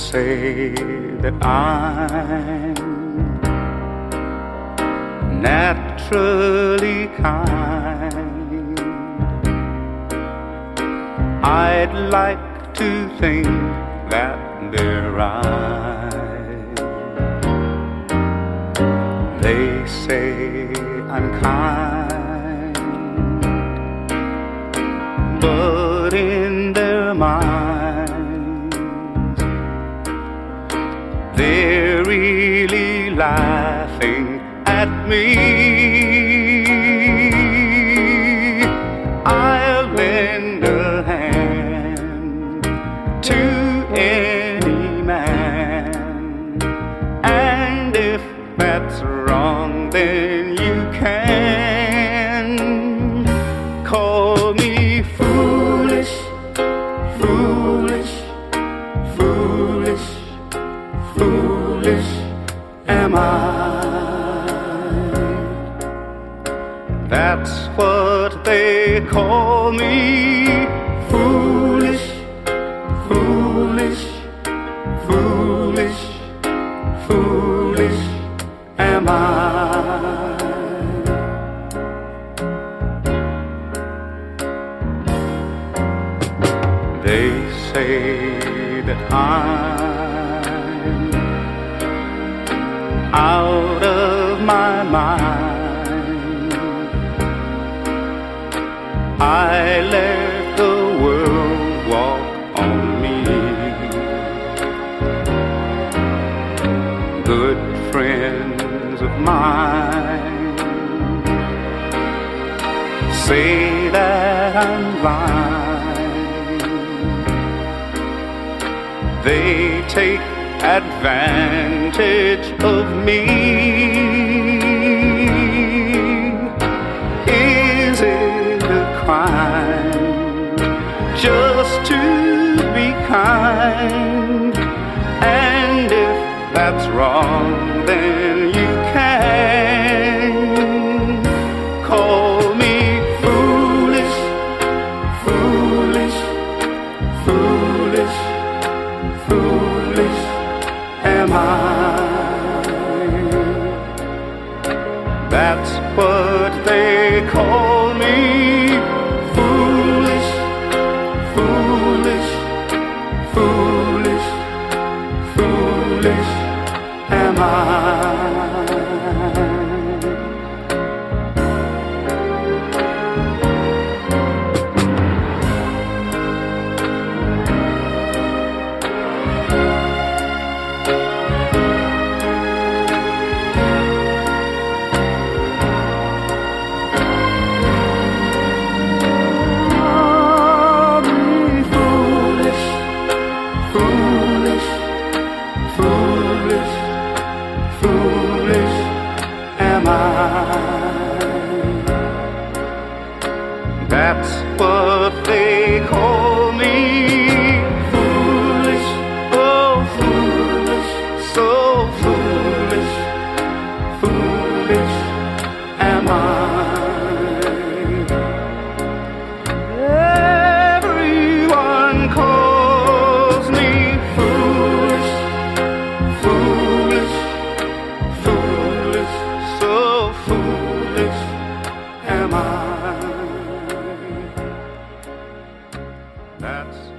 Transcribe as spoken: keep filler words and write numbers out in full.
say that I'm naturally kind. I'd like to think that they're right. They say I'm kind, but in their minds they're really laughing at me. I'll lend a hand to any man, and if that's wrong, then you can call me foolish, foolish, foolish, foolish am I. That's what they call me. Foolish, foolish, foolish, foolish am I. They say that I'm out of my mind. I let the world walk on me. Good friends of mine say that I'm blind. They take advantage of me. Is it a crime just to be kind? And if that's wrong, then you can call me foolish, foolish, foolish, foolish am I. That's what they call me. Foolish, foolish, foolish, foolish am I. Foolish, foolish am I. That's what they call me. Foolish, oh foolish, so foolish, foolish am I. Everyone calls me foolish, foolish, foolish, so foolish am I. That's